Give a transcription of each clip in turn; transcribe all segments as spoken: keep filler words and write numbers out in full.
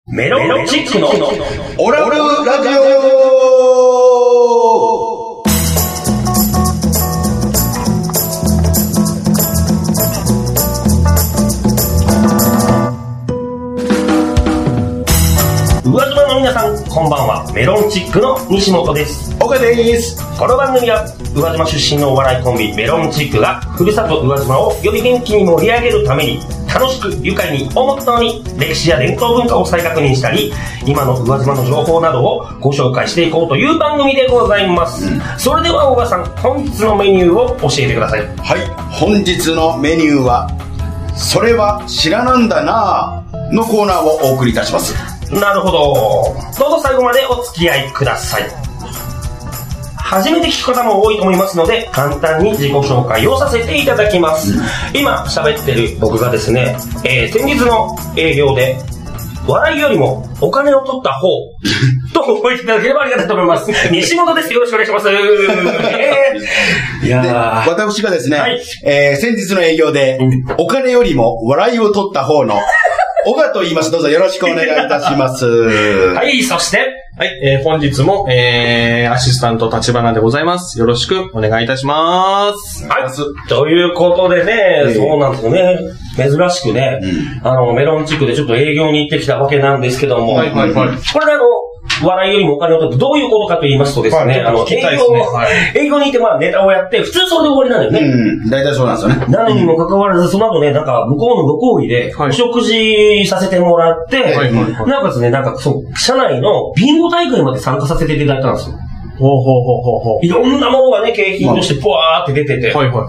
メロンチックのオラブラジオ。 宇和島の皆さん、こんばんは。メロンチックの西本です。 岡です。 この番組は宇和島出身のお笑いコンビメロンチックがふるさと宇和島をより元気に盛り上げるために、楽しく愉快にをモットーに歴史や伝統文化を再確認したり、今の宇和島の情報などをご紹介していこうという番組でございます、うん、それでは小川さん、本日のメニューを教えてください。 はい、本日のメニューはそれは知らなんだなぁのコーナーをお送りいたします。 なるほど、どうぞ最後までお付き合いください。初めて聞く方も多いと思いますので、簡単に自己紹介をさせていただきます、うん、今喋ってる僕がですね、えー、先日の営業で笑いよりもお金を取った方と覚えていただければありがたいと思います西本です。よろしくお願いします、えー、いやー、 私がですね、はい、えー、先日の営業で、うん、お金よりも笑いを取った方の小川と言います。どうぞよろしくお願いいたしますはい、そしてはい、えー、本日も、えー、アシスタント立花でございます。よろしくお願いいたします。 はい、ということでね、えー、そうなんですよね。珍しくね、うん、あの、メロンチックでちょっと営業に行ってきたわけなんですけども、はいはいはい、これであの、笑いよりもお金を取ってどういうことかと言いますとですね、はい、あの、営業、はい、営業に行ってまあネタをやって、普通それで終わりなんだよね。 うん、大体そうなんですよね。 なのにもかかわらず、その後ね、なんか向こうのご好意で、お食事させてもらって、はいはいはいはい、なおかつね、なんかそう、社内のビンゴ大会まで参加させていただいたんですよ。 ほうほうほうほうほう。 いろんなものがね、景品としてポワーって出てて、はいはい、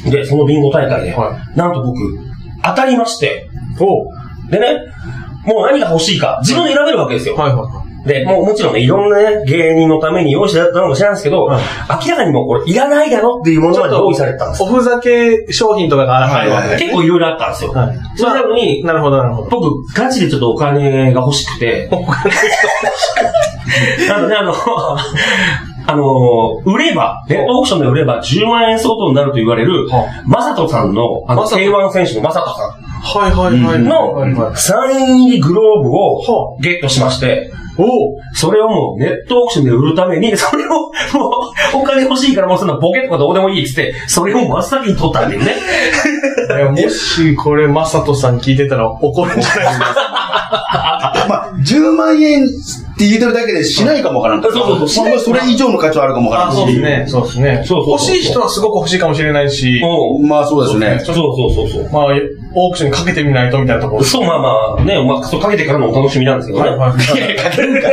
で、そのビンゴ大会で、はい、なんと僕、当たりまして、でね、もう何が欲しいか、自分で選べるわけですよ。はいはい、で、もうもちろんね、いろんなね、芸人のために用意してやったのかもしれないんですけど、うん、明らかにもうこれいらないだろっていうものまで用意されてたんですよ。 おふざけ商品とかが入るわけで。 結構いろいろあったんですよ。はい、それなのに、 なるほどなるほど。 僕、ガチでちょっとお金が欲しくて、お金が欲しくて。なので、あの、あの、売れば、ネットオークションで売ればじゅうまんえん相当になると言われる、マサトさんの、あの、ケーワン 選手のマサトさん。 はいはいはい。 の、サイン入りグローブをゲットしまして、おそれをもうネットオークションで売るために、それをもうお金欲しいからもうそんなボケとかどうでもいいっつって、それを真っ先に取ったんだよね。 いや、もしこれマサトさん聞いてたら怒るんじゃないですか。 まあ、じゅうまんえんって言ってるだけでしないかもわからん。そうそうそう。まあ、それ以上の価値はあるかもわからんし。 そうですね。そうですね。そうそうそう。欲しい人はすごく欲しいかもしれないし。 まあそうですね。 そうそうそうそう。 まあ、オークションにかけてみないとみたいなところ。 そう、まあまあ、ね、まあ、そうかけてからのお楽しみなんですけどね。はいはい。いや、かけるから。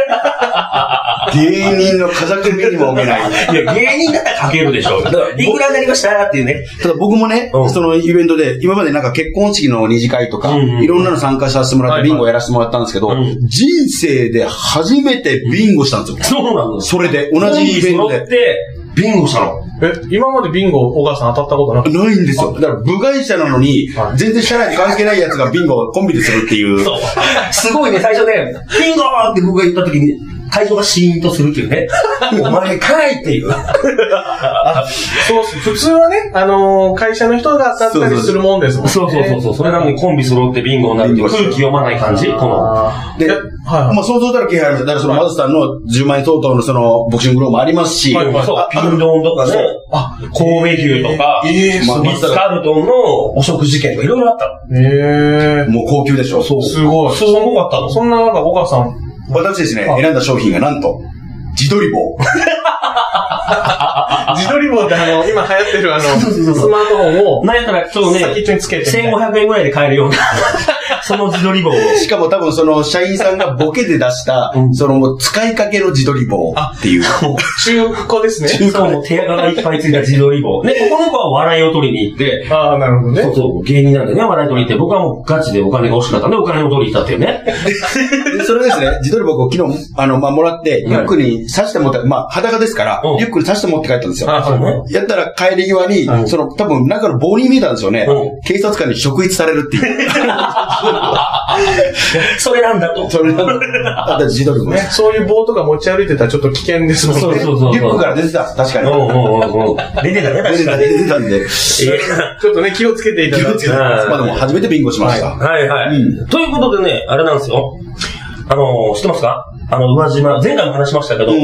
芸人の風組にも置けない。 いや、芸人だったらかけるでしょ。いくらになりましたっていうね。 ただ僕もね、うん、そのイベントで、今までなんか結婚式の二次会とか、うんうん、いろんなの参加させてもらってビンゴやらせてもらったんですけど、はいはい、人生で初めてビンゴしたんですよ。 そうなんです。 それで、同じイベントで。 ビンゴしたの。 え、今までビンゴ、小川さん当たったことなくてないんですよ。だから部外者なのに、はい、全然社内に関係ないやつがビンゴをコンビでするっていう。 そう。すごいね、最初ね、ビンゴーって僕が言った時に、会場がシーンとするっていうね。お前かいっていう。 あ、そうす。普通はね、あのー、会社の人が当たったりするもんですもんね。 そうそうそうそう。それなのにコンビ揃ってビンゴになるっていう空気読まない感じ。この。 で、はいはい、まあ想像だらけあるんですよ。だからそのマズさんのじゅうまんえん相当のそのボクシンググローブもありますし。はいはい、 そう。ピンドンとかね。あ、神戸牛とか。ええー、まあ、リッツ・カールトンのお食事券とかいろいろあったの。 へえー。もう高級でしょ。 そう。すごい。 すごかったの。 そんななんか小川さん。 私ですね、選んだ商品がなんと、自撮り棒。 自撮り棒ってあの、今流行ってるあの、スマートフォンを、 なんやったらちょっとね、 先っちょにつけて。 せんごひゃくえんぐらいで買えるような、その自撮り棒を。 しかも多分その社員さんがボケで出した、うん、そのもう使いかけの自撮り棒っていう。 中古ですね。 中古も手垢がいっぱいついた自撮り棒。ね、ここの子は笑いを取りに行って。 ああ、なるほどね。 そうそう、芸人なんでね、笑い取りに行って、僕はもうガチでお金が欲しかったんで、お金を取りに行ったっていうね。 それですね、自撮り棒を昨日、あの、まあ、もらって、リュックに刺して持って、まあ、裸ですから、うん、リュックに刺して持って帰ったんですよ。あ、そうね。やったら帰り際に、うん、その、多分中の棒に見えたんですよね。うん、警察官に職質されるっていう。 それなんだと。 それなんだ。あと自撮り棒ね。 そういう棒とか持ち歩いてたらちょっと危険ですもんね。 そうそうそう。 リュックから出てた。確かに。 おうおうおう出てたね、確かに。 出てたんで。 ちょっとね、気をつけていただいて。 まあでも初めてビンゴしました。 はいはい。うん、ということでね、あれなんですよ。 あの、知ってますか？あの、宇和島、前回も話しましたけど、うん、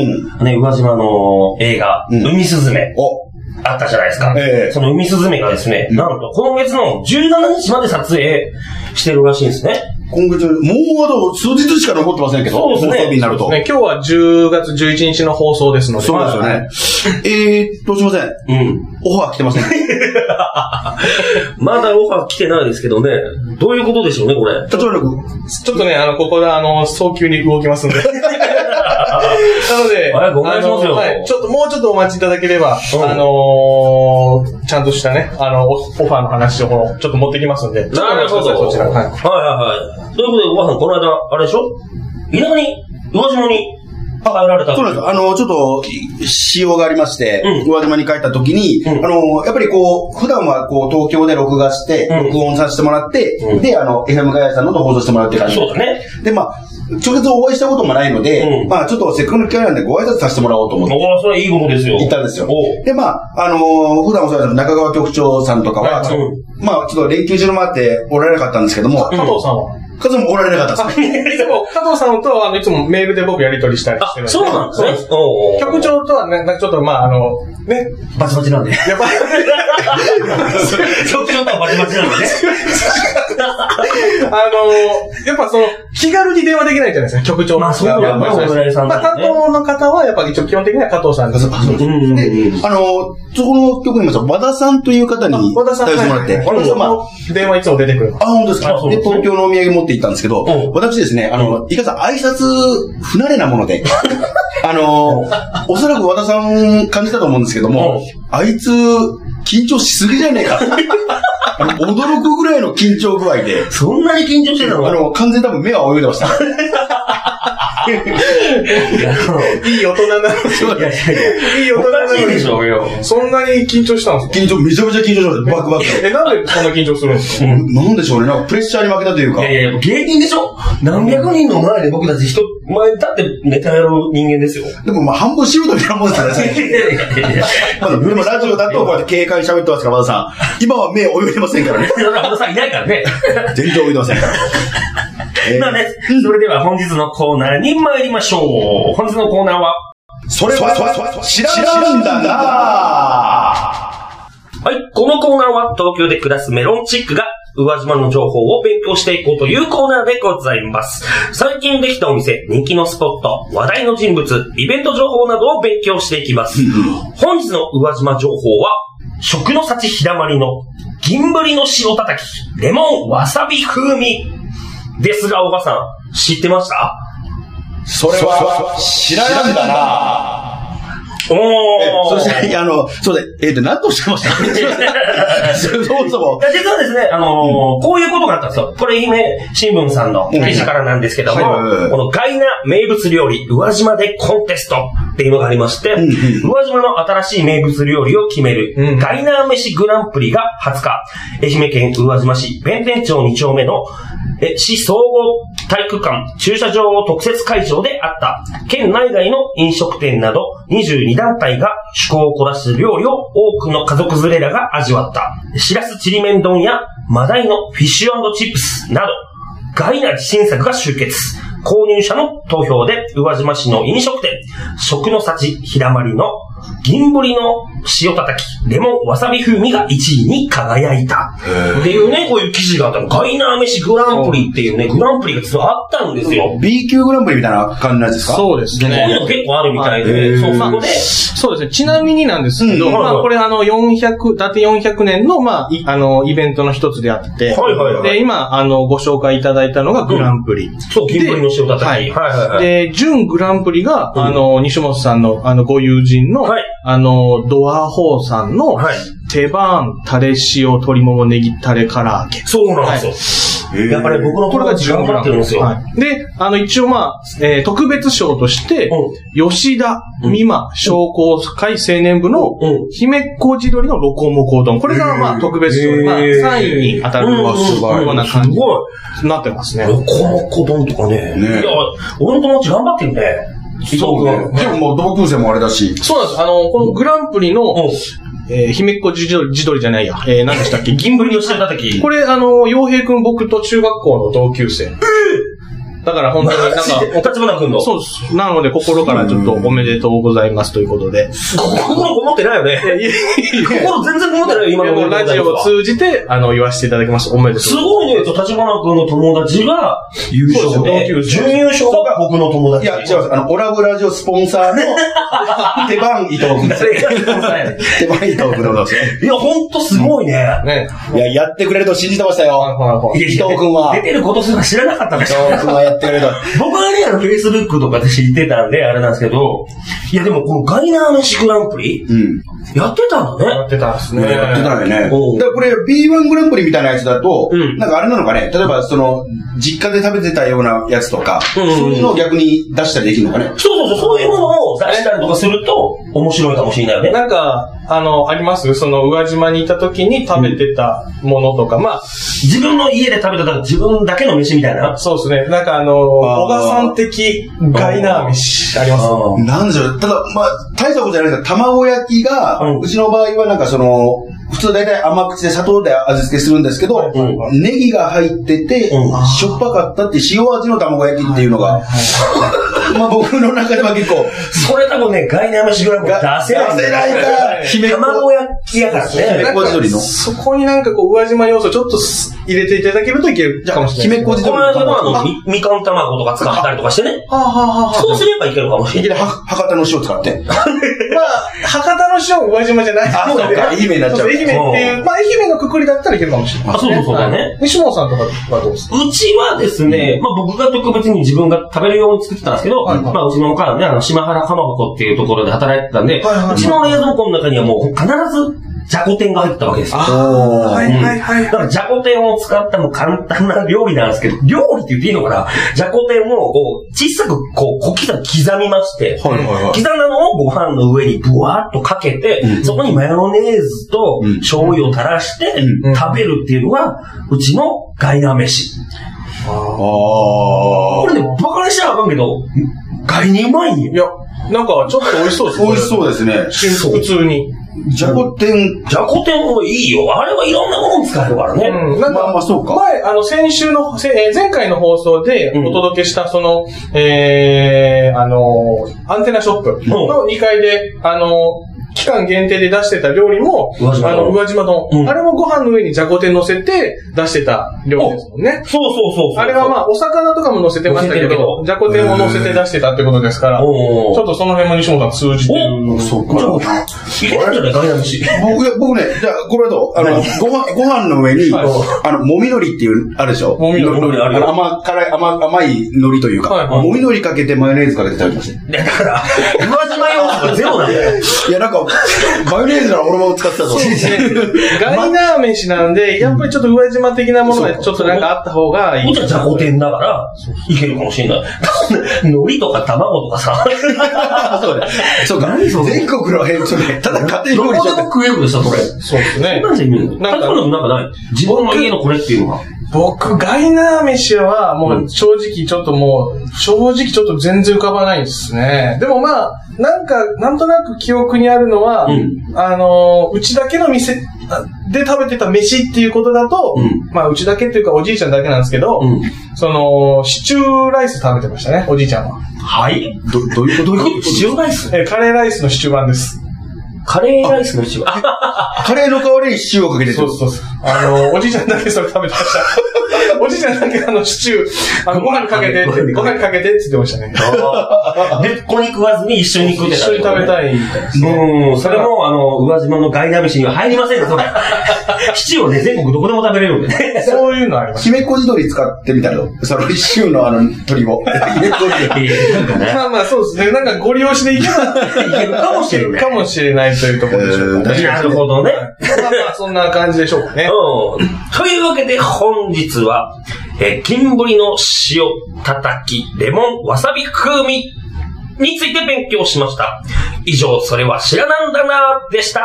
ね、宇和島の映画、うん、海すずめ。おあったじゃないですか。ええ、その海すずめがですね、うん、なんと、今月のじゅうしちにちまで撮影してるらしいんですね。 今月、もうあと数日しか残ってませんけど、 そうですね。 放送日になると。 ね、今日はじゅうがつじゅういちにちの放送ですので。 そうですよね。はい、えーっと、すいません。うん。オファー来てません。 まだオファー来てないですけどね。どういうことでしょうね、これ。例えば、 ちょっとね、あの、ここであの、早急に動きますんで。なので、 はい、ごめんなさい。 はい、ちょっと、もうちょっとお待ちいただければ、うん、あのー、ちゃんとしたね、あの、オファーの話をちょっと持ってきますんで。 なるほど。そちら。はい。はいはいはい。ということで、おばあさん、この間、あれでしょ？田舎に、宇和島に、帰られた。 そうなんです。あの、ちょっと、仕様がありまして、うん、宇和島に帰った時に、うん、あの、やっぱりこう、普段はこう、東京で録画して、うん、録音させてもらって、うん、で、あの、エフエム ガヤさんのと放送してもらうって感じ。 そうだね。 で、まあ、直接お会いしたこともないので、うん、まあ、ちょっとせっかくの機会なんでご挨拶させてもらおうと思って。 おー、それはいいことですよ。 行ったんですよ。で、まあ、あのー、普段お世話になる中川局長さんとかは、はいうん、まあ、ちょっと連休中のもあっておられなかったんですけども、 加藤さんは加藤さんもおられなかったですね。 でも、加藤さんとあのいつもメールで僕やり取りしたりしてるんで。 そうなんですね。 局長とはね、ちょっとまあ、あの、ね。 バチバチなんで。やばい。局長とはバチバチなんでね。 あの、やっぱその、気軽に電話できないじゃないですか、局長。 まあ、そうなんですね。 まあ、担当の方は、やっぱり基本的には加藤さんです。で、 あの、そこの局にも和田さんという方に和田さん対応してもらって。 和田さんも電話いつも出てくる。 あ、本当ですか。で、東京のお土産持って行ったんですけど、私ですね、あの、いかさん挨拶不慣れなもので、あの、おそらく和田さん感じたと思うんですけども、あいつ、緊張しすぎじゃねえか。驚くぐらいの緊張具合で。 そんなに緊張してたの？ あの、完全に多分目は泳いでました。 いい大人なの。いやいやいや。いい大人なのに。 でしょうよ。 そんなに緊張したんですか？ 緊張、めちゃめちゃ緊張しました。バクバク。 え、なんでそんな緊張するんですか？ なんでしょうね。なんかプレッシャーに負けたというか。 いやいや、芸人でしょ？何百人の前で僕たち人前に立ってネタやる人間ですよ。 でもまあ半分素人みたいなもんですからね。いやいやいや。まだ、でもラジオだとこうやって軽快に喋ってますから、和田さん。今は目泳いでませんからね。 和田さんいないからね。 全然泳いでませんから。 まあね、それでは本日のコーナーに参りましょう。本日のコーナーは、 それは知らんだな。 はい、このコーナーは東京で暮らすメロンチックが宇和島の情報を勉強していこうというコーナーでございます。最近できたお店、人気のスポット、話題の人物、イベント情報などを勉強していきます。本日の宇和島情報は、食の幸ひだまりの銀ぶりの塩叩き、レモンわさび風味ですが、おばさん、知ってました？ それは知らなんだな。 おー。 そして、あの、そうで、えっと、何とおっしゃいましたそもそも。 実はですね、あのーうん、こういうことがあったんですよ。これ、愛媛新聞さんの記事からなんですけども、うん、このガイナ名物料理、宇和島でコンテストっていうのがありまして、うんうん、宇和島の新しい名物料理を決める、うん、ガイナ飯グランプリがはつか、愛媛県宇和島市弁天町に丁目のえ市総合体育館駐車場特設会場であった、県内外の飲食店などにじゅうにだんたいが趣向を凝らす料理を多くの家族連れらが味わった。しらすちりめん丼やマダイのフィッシュ&チップスなど、外な自信作が集結。購入者の投票で宇和島市の飲食店、食の幸ひだまりの銀ぶりの塩叩き、レモンわさび風味がいちいに輝いた。っていうね、こういう記事があったの。ガイナー飯グランプリっていうね、グランプリが実はあったんですよ。 B 級グランプリみたいな感じなんですか？ そうですね。 こういうの結構あるみたいで、そうそうで。 そうですね。ちなみになんですけど、うん、まあこれあのよんひゃく、伊達よんひゃくねんのまあ、あの、イベントの一つであって、はいはいはい。で、今、あの、ご紹介いただいたのがグランプリ。うん、 そう、銀ぶりの塩叩き。はいはいはいはい。 で、準グランプリが、うん、あの、西本さんの、あの、ご友人の、はい、あの、ドアホーさんの、はい、手番、タレ塩、鶏ももネギタレ唐揚げ。 そうなんですよ。はい、やっぱり僕のこれが時間かかってるんですよ。はい、 で、あの、一応まあ、えー、特別賞として、うん、吉田美馬商工会青年部の、姫っこ地鶏のロコモコ丼。これがまあ、特別賞で、まあ、さんいに当たるような感じになってますね。 ロコモコ丼とかね。ね、いや、俺の友達頑張ってるね。 そうね。でももう同級生もあれだし。 そうなんです。あの、このグランプリの、うん、えー、姫っこ地鶏、地鶏じゃないや。えー、何でしたっけ？ 銀ぶりの塩叩き。 これ、あの、洋平くん僕と中学校の同級生。えーだから本当になんか、 お立花くんの。 そうです。なので心からちょっとおめでとうございますということで。 心こもってないよね。心全然こもってないよ、今の。 ラジオを通じて、あの、言わせていただきます。おめでとう。 すごいね、立花くんの友達が優勝で、準優勝が僕の友達。 いや、違う、あの、オラブラジオスポンサーの手番伊藤くん。 誰がスポンサーやねん。 手番伊藤くんのですね。 いや、ほんとすごいね。 ね。 いや、やってくれると信じてましたよ。伊藤くんは。 出てることすら知らなかったでしょ。 伊藤くんはやってくれると。 僕はね、あの、Facebook とかで知ってたんで、あれなんですけど、いや、でもこのガイナー飯グランプリうん。やってたんだね。 やってたんですね。 やってたよね。だからこれ ビーワン グランプリみたいなやつだと、うん、なんかあれなのかね、例えばその、実家で食べてたようなやつとか、うん、そういうのを逆に出したりできるのかね。 そうそうそう、そういうものを出したりとかすると、面白いかもしれないよね。 なんか、あの、ありますその、宇和島にいた時に食べてたものとか、うん、まあ、 自分の家で食べてた自分だけの飯みたいな。 そうですね。なんかあの、小川さん的ガイナー飯ありますね。なんでしょう。ただ、まあ、大したことじゃないですけど、卵焼きが、うん、うちの場合はなんかその、普通大体甘口で砂糖で味付けするんですけど、うん、ネギが入ってて、うん、しょっぱかったって塩味の卵焼きっていうのが、まあ僕の中では結構、 それ多分ね、ガイナー飯ぐらいも出せない。 出せないから、 卵焼きやからね。 姫小路鶏の。 そこになんかこう、宇和島要素ちょっと入れていただけるといけるかもしれない。 姫小路鶏の。この間のみ、みかん卵とか使ったりとかしてね。そうすればいけるかもしれない。 博多の塩使って。 まあ、博多の塩宇和島じゃない。 あ、そうか、愛媛になっちゃう。 愛媛っていう、まあ愛媛のくくりだったらいけるかもしれない。 あ、そうそうそうだね。 西本さんとかはどうですか？ うちはですね、まあ僕が特別に自分が食べるように作ってたんですけど、まあうちのお母さんね、あの、島原かまぼこっていうところで働いてたんで、うちの冷蔵庫の中にはもう必ず、じゃこ天が入ってたわけですよ。 はいはいはい。 だからじゃこ天を使ったも簡単な料理なんですけど、料理って言っていいのかな？じゃこ天をこう小さくこう小刻み刻みまして、はいはいはい、刻んだのをご飯の上にブワーっとかけて、うん、そこにマヨネーズと醤油を垂らして食べるっていうのがうちのガイナー飯。あこれね、バカにしちゃあかんけど、ガイにうまいんよ。 いや、なんかちょっと美味しそうですね。美味しそうですね。 普通に。 じゃこ天。 じゃこ天もいいよ。あれはいろんなもの使えるからね。 うん。なんか、 まあまあそうか。 前、あの、先週の、えー、前回の放送でお届けした、その、うん、えー、あの、アンテナショップのにかいで、うん、あの、期間限定で出してた料理も、あの、宇和島の、うん、あれもご飯の上にじゃこ天乗せて出してた料理ですもんね。 そうそうそうそう。 あれはまあ、お魚とかも乗せてましたけど、じゃこ天も乗せて出してたってことですから、ちょっとその辺も西本さん通じてる。 そうか。入れるんじゃないガイナー飯。 僕、僕ね、じゃあ、これはどうあの、ご飯、ご飯の上に、あの、もみ海苔っていう、あるでしょもみ海苔あるよ。甘、辛い、甘、甘い海苔というか、もみ海苔かけてマヨネーズかけて食べてました。 だから、宇和島用とかゼロなんだよ。 いや、なんか、マヨネーズなら俺も使ってたぞ。そうですね。 ガイナー飯なんで、やっぱりちょっと宇和島的なものがちょっとなんかあった方がいい。 じゃあ、じゃこ天だから、いけるかもしれない。海苔とか卵とかさ。 そうだ。そうか。全国の変調で、ただ家庭料理どこでも食えるでしょ、それ。 そうですね。 なんで意味なんか、なんかない。自分の家のこれっていうのが。 僕、ガイナー飯はもう正直ちょっともう、正直ちょっと全然浮かばないんですね。でもまあ、なんか、なんとなく記憶にあるのは、うん、あの、うちだけの店で食べてた飯っていうことだと、うん、まあ、うちだけっていうかおじいちゃんだけなんですけど、うん、その、シチューライス食べてましたね、おじいちゃんは。 はいど、どういうことどういうことシチューライスえ、カレーライスのシチュー版です。 カレーライスのシチューカレーの代わりにシチューをかけてる。 そうそうそう。あの、おじいちゃんだけそれ食べてました。おじいちゃんだけあのシチュー、あの、ご飯にかけて、ご飯にかけてって言ってましたね。 で、ここに食わずに一緒に食ってた、 一緒に食べたいみたいですね。 うん、それも、あの、宇和島のガイナー飯には入りませんよ、それ。シチューをね、全国どこでも食べれるんでね。 そういうのあります。 姫小路鶏使ってみたら、そのシチューのあの、鶏を。姫小路鶏。 まあまあそうですね。なんかご利用しでいけば、いけるかもしれない。かもしれないというところでしょうかね。 なるほどね。 まあまあ、そんな感じでしょうかね。 うん。というわけで本日は、えー、金ぶりの塩叩きレモンわさび風味について勉強しました。以上、それは知らなんだなでした。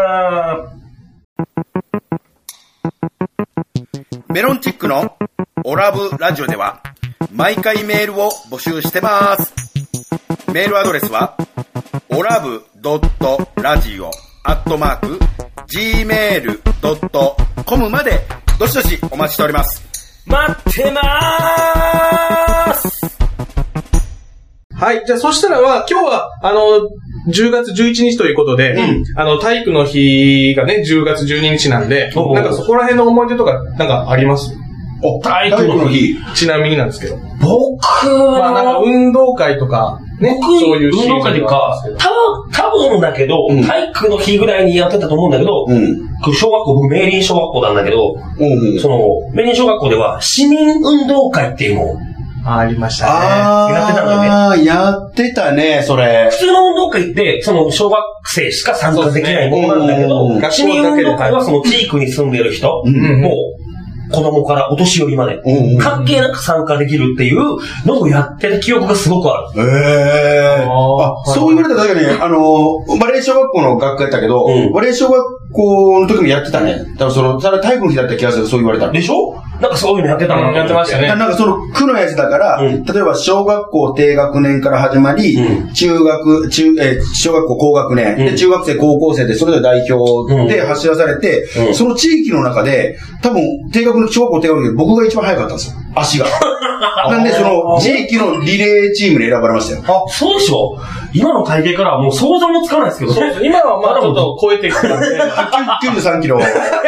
メロンチックのオラブラジオでは毎回メールを募集してます。メールアドレスはオラブドットラジオアットマークジーメールドットコムまでどしどしお待ちしております。 待ってまーす。 はい。じゃあ、そしたらは、今日は、あの、じゅうがつじゅういちにちということで、うん、あの、体育の日がね、じゅうがつじゅうににちなんで、なんかそこら辺の思い出とか、なんかあります？ お、体育の日。 ちなみになんですけど。 僕は、まあなんか運動会とか、ね、そういう運動会というか、た多分だけど、うん、体育の日ぐらいにやってたと思うんだけど、うん、小学校、僕、明林小学校なんだけど、うんうん、その、明林小学校では、市民運動会っていうのを、 あ, ありましたね。 やってたんだよね。 ああ、やってたね、それ。 普通の運動会って、その、小学生しか参加できないものなんだけど、ね、市民運動会はその地域に住んでる人、うん、もう、子供からお年寄りまで、うんうん、関係なく参加できるっていうのをやってる記憶がすごくある。 へー。あ、そう言われたら確かに、あの、バレエ小学校の学科やったけど、うん、バレエ小学校の時もやってたね。多分その、ただ体育の日だった気がする、そう言われたら。 でしょ？なんかそういうのやってたの、うん、 やってましたね。 なんかその区のやつだから、うん、例えば小学校低学年から始まり、うん、中学、中、えー、小学校高学年、うん、で、中学生高校生でそれぞれ代表で走らされて、うんうん、その地域の中で、多分低学年、小学校低学年で僕が一番早かったんですよ。足が。なんでその地域のリレーチームに選ばれましたよ。 あ、そうでしょ？今の体型からはもう想像もつかないですけど、 そうです。今はまあちょっと超えていく感じで。 きゅうじゅうさんキロ。 い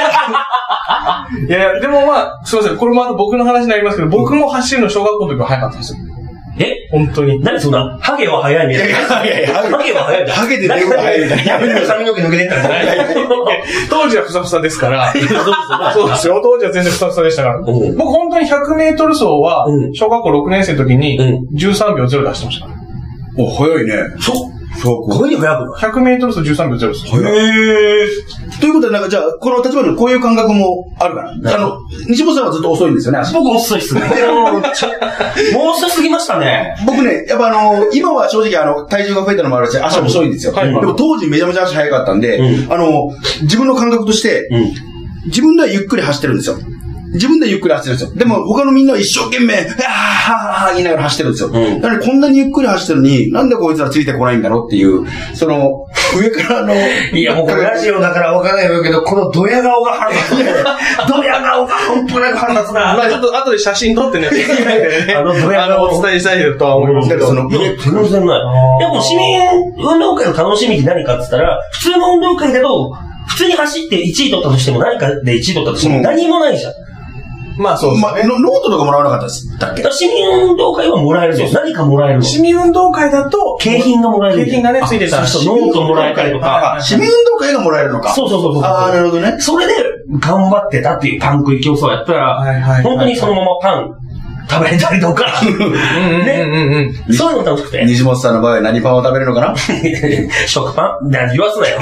や、でもまあ、すいません。これもあの僕の話になりますけど、僕も走るの小学校の時は早かったんですよ。 え本当に。 何そんな、ハゲは早いみたいな。 いやいや、 ハゲは早いみたいな。 ハゲで出るのが早いみたいな。 やめて髪の毛抜けてったんじゃない当時はふさふさですから。そうですよ。当時は全然ふさふさでしたから。僕本当にひゃくメートル走は、小学校ろくねん生の時にじゅうさんびょうゼロ出してました。 お、早いね。 そう。そう。こういうの早くない ?ひゃくメートル 走じゅうさんびょうゼロです。 へー。ということで、なんかじゃあ、この立場のこういう感覚もあるかな。あの、西本さんはずっと遅いんですよね。 僕遅いっすね。もう遅すぎましたね。 僕ね、やっぱあの、今は正直あの、体重が増えたのもあるし、足も遅いんですよ。はい、でも当時めちゃめちゃ足速かったんで、うん、あの、自分の感覚として、うん、自分ではゆっくり走ってるんですよ。自分でゆっくり走ってるんですよ。でも他のみんなは一生懸命、あーはーはー言いながら走ってるんですよ。うん、だからこんなにゆっくり走ってるのに、なんでこいつらついてこないんだろうっていう、その、上からの。 いや、もうこれラジオだからわからないけど、このドヤ顔が腹立つ。ドヤ顔が本当に腹立つな。 まあちょっと後で写真撮ってね、あのドヤ顔をお伝えしたいとは思いますけど。 その、いや、全然ない。いや、もう市民運動会の楽しみって何かって言ったら、普通の運動会だと、普通に走っていちい取ったとしても、何かでいちい取ったとしても何もないじゃん。 まあそうですね。まあ、ノートとかもらわなかったですだっけ？ 市民運動会はもらえるぞ。何かもらえるの。 市民運動会だと、 景品がもらえる。 景品がね、ついてたら、 ノートもらえたりとか。 市民運動会がもらえるのか。 そうそうそうそう。 ああ、なるほどね。 それで、頑張ってたっていうパン食い競争をやったら、はいはい、本当にそのままパン食べれたりとか。ね。そういうの楽しくて。 西本さんの場合は何パンを食べるのかな？ 食パン？何言わすなよ。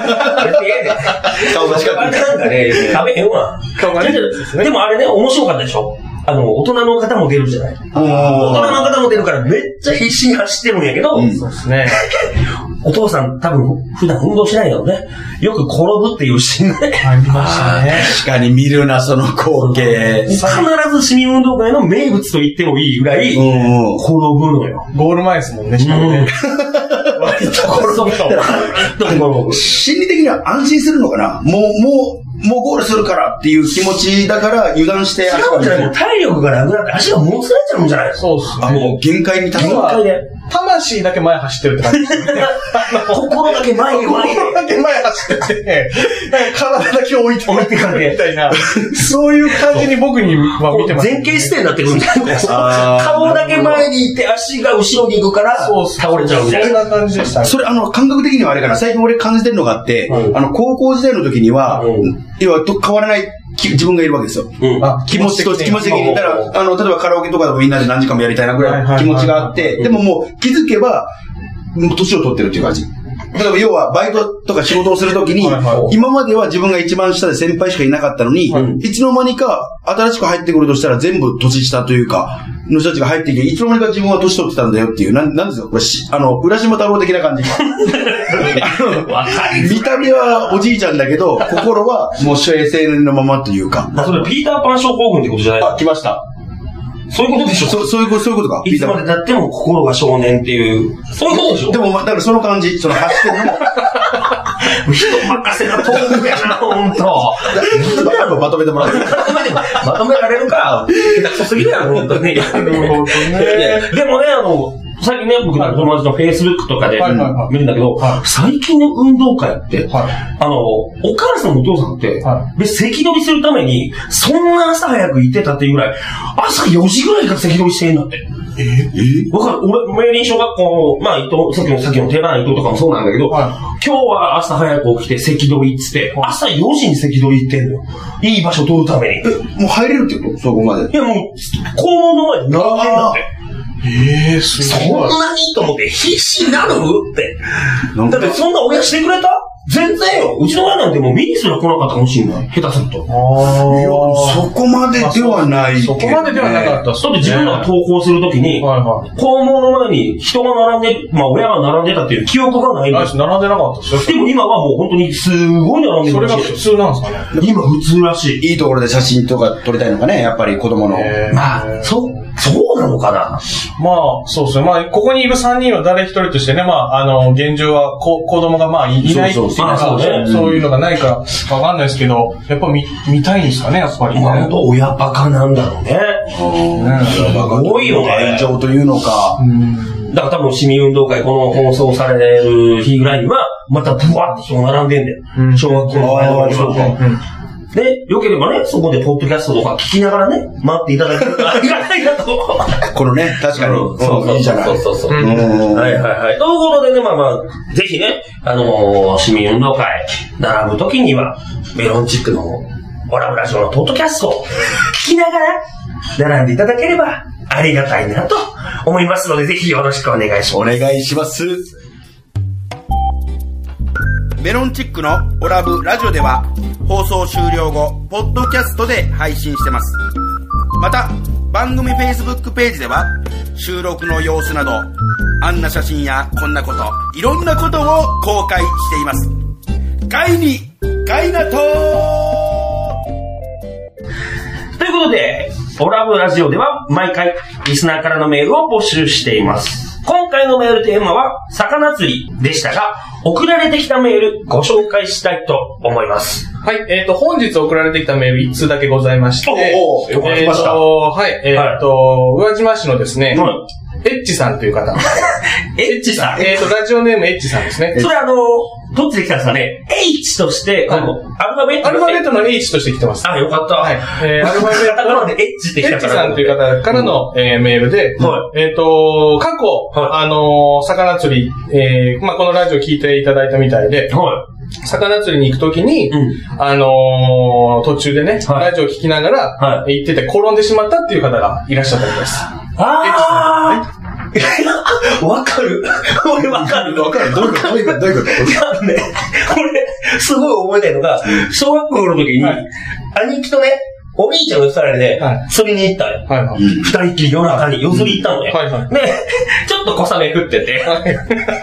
顔が近くに。なんかね、食べへんわ。顔がね。でもあれね、面白かったでしょ？あの、大人の方も出るじゃない？大人の方も出るからめっちゃ必死に走ってるんやけど、 うん、そうですね。 お父さん多分普段運動しないのね。よく転ぶっていうシーンがありましたね。 確かに見るな、その光景。 必ず市民運動会の名物と言ってもいいぐらい、転ぶのよ。 ゴール前ですもんね、しかもね。 割と転ぶ。 心理的には安心するのかな？もう、もう、もうゴールするからっていう気持ちだから油断して足が。違うんじゃない？体力がなくなって足がもつれちゃうんじゃないの？ そうっすね。 あ、もう限界に達限界で。 魂だけ前走ってるって感じですね。 心だけ前に前に。 心だけ前走ってて、体だけ置いて置いてかれてみたいな。そういう感じに僕には見てます、 ね。前傾姿勢になってくるんだよ。顔だけ前にいて足が後ろに行くから倒れちゃうみたいな。 そんな感じでしたね。 それあの感覚的にはあれかな。最近俺感じてるのがあって、うん、あの高校時代の時には、うん、要は変わらない自分がいるわけですよ。うん、あ気持ちと気持ち的に言ったら、あの、例えばカラオケとかでもみんなで何時間もやりたいなぐらいの気持ちがあって、でももう気づけば、もう年を取ってるっていう感じ。例えば要はバイトとか仕事をするときに、はいはい、今までは自分が一番下で先輩しかいなかったのに、はい、いつの間にか新しく入ってくるとしたら全部年下というか、の人たちが入ってきて、いつの間にか自分は年取ってたんだよっていう、なん、なんですかこれし、あの、浦島太郎的な感じ。見た目はおじいちゃんだけど、心はもう青年のままというか。 あ、それピーターパン症候群ってことじゃない？ あ、来ました。 そういうことでしょ？ そ、そういうこと、そういうことか。 いつまで経っても心が少年っていう。そういうことでしょ？ でも、だからその感じ、その走ってるのも。 人任せなトークやな、ほんと。 まとめてもらって。 まとめられるか。下手くそすぎるやろ、ほんとね。なるほどね。でもね、あの、最近ね、僕の友達の Facebook とかで見るんだけど、最近の運動会って、あの、お母さんのお父さんって、別に赤取りするために、そんな朝早く行ってたっていうぐらい、朝よじぐらいから赤取りしてんだって。ええわかる俺、明林小学校の、まあ、伊藤、さっきの、さっきの手番伊藤とかもそうなんだけど、今日は朝早く起きて赤取りっつって、朝よじに赤取り行ってんのよ。いい場所取るために。え、 もう入れるってことそこまで。 いや、もう、校門の前に並んでんだって。 ええー、すごい。 そんなにと思って必死になるって。だってそんな親してくれた全然よ。うちの親なんてもう見にすら来なかったかもしれない。下手すると。 ああ。いや、そこまでではないけど、 ね。そこまでではなかった。 だって自分らが登校するときに、はいはい、校門の前に人が並んで、まあ親が並んでたっていう記憶がないんです。 並んでなかったですよ。 でも今はもう本当にすごい並んでる。 それが普通なんですかね。 今普通らしい。 いいところで写真とか撮りたいのかね、やっぱり子供の。 まあ、そう、そうなのかな。 まあ、そうですね。まあ、ここにいるさんにんは誰一人としてね、まあ、あの、現状はこ子供がまあいないっていうか、そうね、そういうのがないかわかんないですけど、やっぱ見、見たいんですかね、やっぱり、ね。 本当親バカなんだろうね。 親バカ多いよね。 愛情というのか。 だから多分市民運動会、この放送される日ぐらいには、またブワーって人が並んでんだよ。小学校の前の人とか。で、良ければね、そこでポッドキャストとか聞きながらね、待っていただけるとありがたいなと。 このね、確かに。 そうそうそう。いいじゃない。そうそうそう。はいはいはい。ということでね、まあまあ、ぜひね、あのー、市民運動会、並ぶときには、メロンチックのオラブラジオのポッドキャストを聞きながら、並んでいただければ、ありがたいなと思いますので、ぜひよろしくお願いします。 お願いします。メロンチックのオラブラジオでは放送終了後ポッドキャストで配信してます。また番組 Facebook ページでは収録の様子などあんな写真やこんなこといろんなことを公開しています。ガイにガイナトーということでオラブラジオでは毎回リスナーからのメールを募集しています。今回のメールテーマは魚釣りでしたが、送られてきたメールご紹介したいと思います。 はい、えっ、ー、と、本日送られてきたメールいっつうだけございまして、 おお、よく来ました。 えー、はい、えっ、ー、と、はい、宇和島市のですね、はい、エッチさんという方。 エッチさんえっ、ー、と、ラジオネームエッチさんですね。 それあの、どっちで来たんですかね ?H として、あの、アルファベットアルファベットの H として来てます。 あ、よかった。はい。 えー、アルファベットの H って来たから。 エッチさんという方からの、うん、えー、メールで、はい、えっ、ー、と、過去、はい、あのー、魚釣り、えー、まあ、このラジオ聞いていただいたみたいで、はい、魚釣りに行くときに、うん、あのー、途中でね、はい、ラジオ聞きながら、はい、行ってて転んでしまったっていう方がいらっしゃったみたいです。 あーわかる俺わかるわかるどういうことどういうことどういうことあのね、これ、すごい覚えたいのが、小学校の時に、はい、兄貴とね、お兄ちゃんの二人で、釣りに行ったよ。はいはい、二人っきり夜中に夜釣り行ったのね。はいはい、で、ちょっと小雨降ってて、はい、で、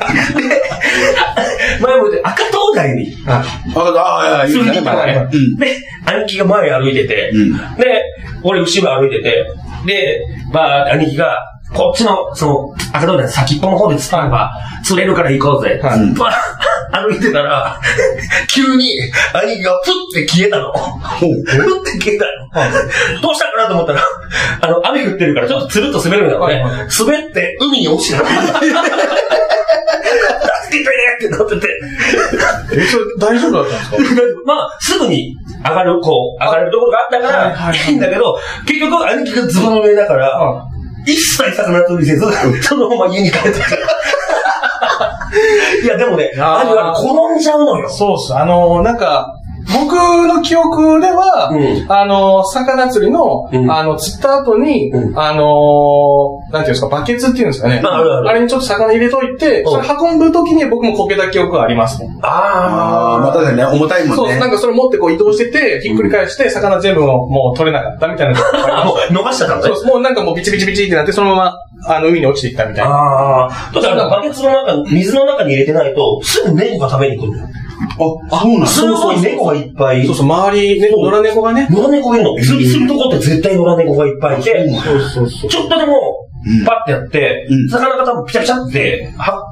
前もで赤灯台に、 はい、 釣りに行ったのね。で、兄貴が前歩いてて、うん、で、俺後ろ歩いてて、で、ばーって兄貴が、こっちの、その、赤道で先っぽの方で釣れば、釣れるから行こうぜ。はい、歩いてたら、急に、兄貴がプッて消えたの。プッて消えたの。はい、どうしたかなと思ったら、あの、雨降ってるからちょっとつるっと滑るんだろうね。はいはい、滑って海に落ちたの。助けてってなってて。 え、それ大丈夫だったんですか？ まあ、すぐに上がる、こう、上がれるところがあったから、いいんだけど、結局兄貴がズボンの上だから、一切魚釣りせず、そのまま家に帰ってた。いや、でもね、兄は転んじゃうのよ。 そうっす。あのー、なんか、僕の記憶では、うん、あの、魚釣りの、うん、あの、釣った後に、うん、あの、なんていうんですか、バケツっていうんですかね。あ, あ, るあ, るあれにちょっと魚入れといて、それ運ぶときに僕もこけた記憶がありますね。 ああ、またね、重たいもんね。 そう、なんかそれ持ってこう移動してて、ひっくり返して、魚全部もう取れなかったみたいな。 もう逃しちゃったのね。 そう、もうなんかもうビチビチビチってなって、そのまま、あの、海に落ちていったみたいな。 ああ。だからバケツの中、水の中に入れてないと、すぐ猫が食べに来るんだよ。 あ、そうなんだ。 すごい猫がいっぱい。 そうそう、周り、ね、野良猫がね。 野良猫いるの。釣りするとこって絶対野良猫がいっぱいいて、そうそうそう。ちょっとでも、パッてやって、うん、魚が多分ピチャピチャって、は、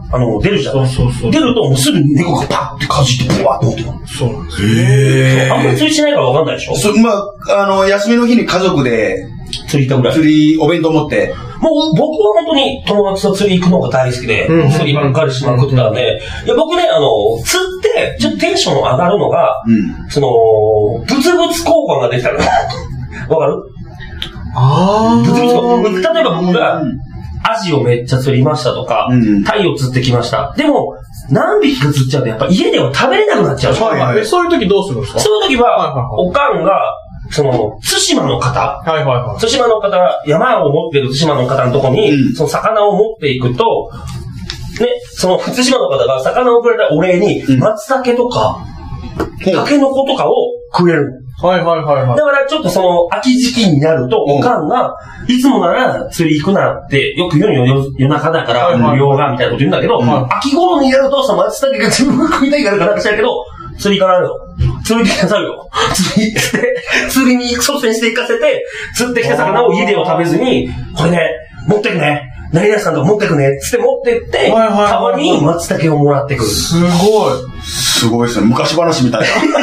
あの、出るじゃん。 そうそうそう。 出ると、もうすぐに猫がパッてかじって、ブワーって持ってくる。 そうなんですよ。 へー。あんまり釣りしないからわかんないでしょ？ そまあ、あの、休みの日に家族で、 釣り行ったぐらい。 釣り、お弁当持って。 もう、僕は本当に友達と釣り行くのが大好きで、うん、釣りばっかりしまくってたんで、いや、僕ね、あの、釣って、ちょっとテンション上がるのが、うん、その、物々交換ができたら、わかる？ ああ。物々交換。例えば僕が、アジをめっちゃ釣りましたとか、うん、タイを釣ってきました。でも、何匹か釣っちゃうと、やっぱ家では食べれなくなっちゃう。 はいはい。そういう時どうするんですか？ そういう時は、はいはいはい、おかんが、その、対馬の方、 はいはいはい、 対馬の方、山を持ってる対馬の方のとこに、うん、その魚を持っていくと、ね、その対馬の方が魚をくれたお礼に、松茸とか、タケノコとかをくれる。 はいはいはいはい。 だからちょっとその、秋時期になると、おかんが、いつもなら釣り行くなって、よく言うのよ、夜中だから無料が、みたいなこと言うんだけど、はいはい、秋頃にやると、その松茸が全部食いたいからかなんかしたけど、釣り行かないの。釣りに行きなさいよ。釣り行って、釣りに率先して行かせて、釣ってきた魚を家では食べずに、これね、持ってくね。何々さんとか持ってくね。つって持ってって、はいはいはいはい、たまに松茸をもらってくる。 すごい。 すごいですね。昔話みたいな。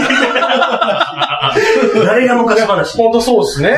誰が昔話？ ほんとそうですね。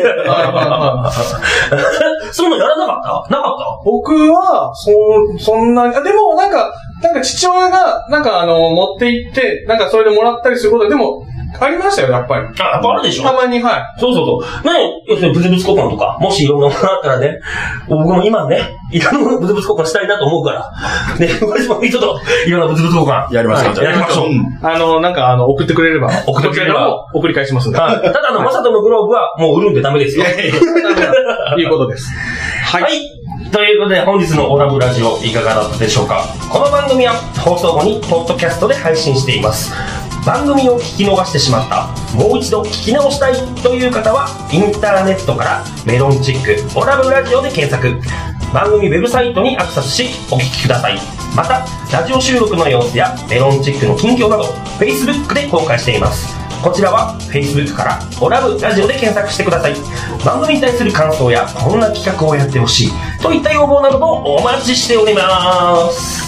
そういうのやらなかったなかった僕は、そ、そんなに、あ、でもなんか、なんか父親が、なんかあの、持って行って、なんかそれでもらったりすることは、でも、ありましたよ、やっぱり。 あ、やっぱあるでしょ？ たまに、はい。 そうそうそう。ね、要するに物々交換とか、もしいろんなものあったらね、僕も今ね、いろんな物々交換したいなと思うから、ね、私も人といろんな物々交換。 やりますか？ やりましょう。 あの、なんかあの、送ってくれれば、 送ってくれれば、 送り返しますんで。 ただあの、マサトのグローブはもう売るんでダメですよ。 いやいやいや。いうことです。 はい。はい。ということで、本日のオラブラジオいかがだったでしょうか？この番組は放送後にポッドキャストで配信しています。番組を聞き逃してしまった、もう一度聞き直したいという方は、インターネットからメロンチックオラブラジオで検索。番組ウェブサイトにアクセスしお聞きください。また、ラジオ収録の様子やメロンチックの近況など Facebook で公開しています。こちらは Facebook からオラブラジオで検索してください。番組に対する感想やこんな企画をやってほしいといった要望などもお待ちしております。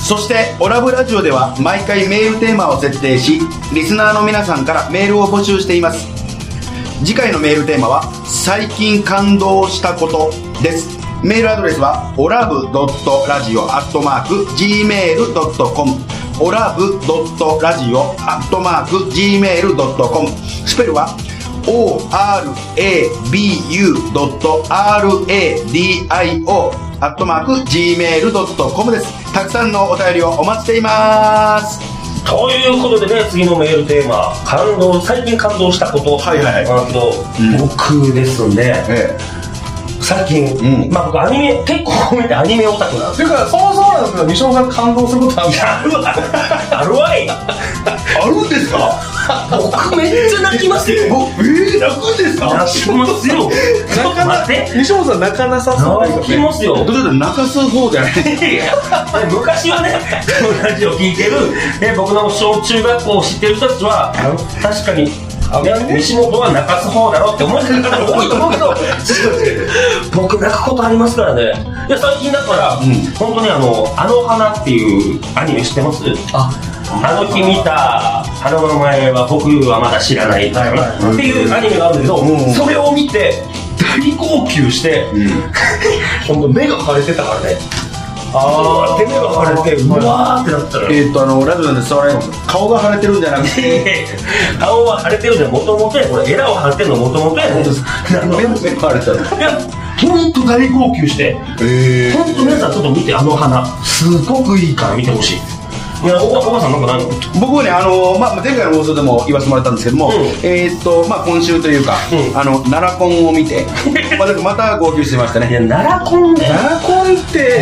そしてオラブラジオでは毎回メールテーマを設定し、リスナーの皆さんからメールを募集しています。次回のメールテーマは最近感動したことです。メールアドレスはオラブドットラジオアットマーク ジーメールドットコム、オラブドットラジオアットマーク ジーメールドットコム、スペルは オーアールエービーユードットアールエーディーアイオー アットマーク ジーメールドットコム です。たくさんのお便りをお待ちしています。 ということでね、次のメールテーマ、感動、最近感動したこと。 はいはい。 あと、うん、僕ですね。ええ、最近、うん、まあ僕アニメ、結構見てアニメオタクなんですよ。 てか、そもそもなんですけど、西尾さん感動することあるんですか？ あるわ。あるわい。 あるんですか？ 僕めっちゃ泣きますよ。 えー、泣くんですか？ 泣きますよ。ちょっと待って。 西本さん泣かなさそうですね。泣きますよ。 どうだ泣かす方じゃない。 昔はね、ラジオ聞いてる、ね、僕の小中学校を知ってる人たちは、確かに、ね、西本は泣かす方だろうって思ってる方も多いと思うけど、僕泣くことありますからね。いや最近だから、うん、本当にあの、あの花っていうアニメ知ってます？ああの日見た花の名前は僕はまだ知らないっていうアニメがあるんだけど、うん、それを見て大号泣して、うん、本当目が腫れてたからね。ああ、手目が腫れてうわーってなったら、 えーっとあのラジオなんで伝わらないの顔が腫れてるんじゃなくて顔は腫れてるんじゃもともとやこれエラを腫れてるのもともとやね目も腫れてる。 いやほんと大号泣して、えー、ほんと皆さんちょっと見てあの花すごくいいから見てほしい。いや、おばさんなんかないの？ 僕はね、あの、まあ、前回の放送でも言わせてもらったんですけども、うん、えー、っと、まあ、今週というか、うん、あの、奈良コンを見て、まあ、また号泣してましたね。 いや、奈良コンで。 奈良コンって、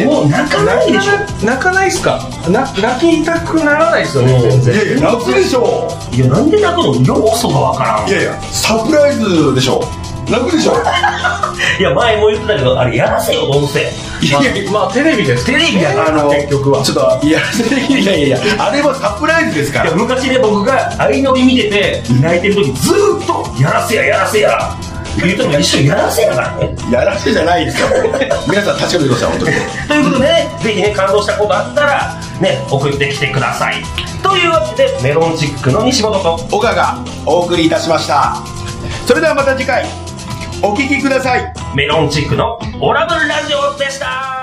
もう泣かないでしょ？ 泣かないっすか？な、泣きたくならないっすよね、全然。 いやいや、泣くでしょ。 いや、なんで泣くの？要素がわからん。 いやいや、サプライズでしょ。泣くでしょ。 いや前も言ってたけどあれやらせよどうせ。 いやいやまあテレビです。 テレビやから、 結局はちょっとやらせいやいやいやあれはサプライズですから。 いや昔ね僕が相乗り見てて泣いてる時ずーっとやらせややらせや言うても一緒にやらせやからね。 やらせじゃないですよ。皆さん立ち寄ってください本当に。 ということでねぜひね感動したことあったらね、送ってきてください。というわけで、メロンチックの西本と小川がお送りいたしました。それではまた次回、お聞きください。 メロンチックのオラブルラジオでした。